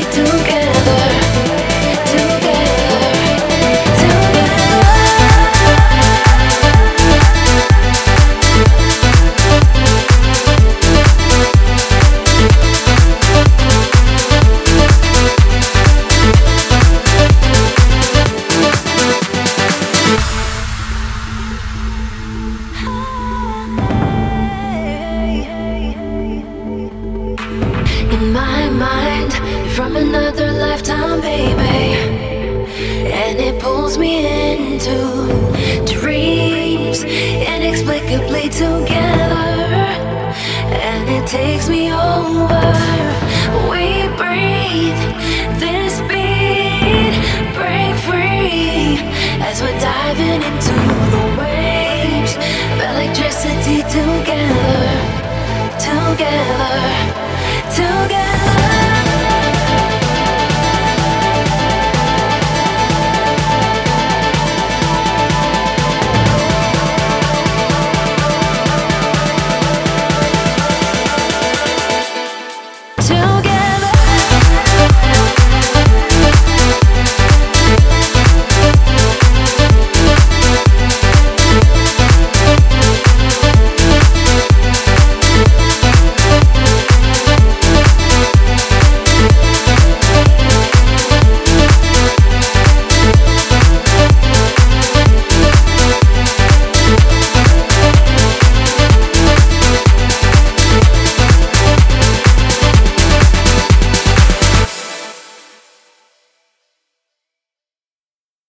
together, together, in my mind, you're from another lifetime, baby. And it pulls me into dreams, inexplicably together. And it takes me over. We breathe this beat, break free as we're diving into the waves of electricity together, together, together.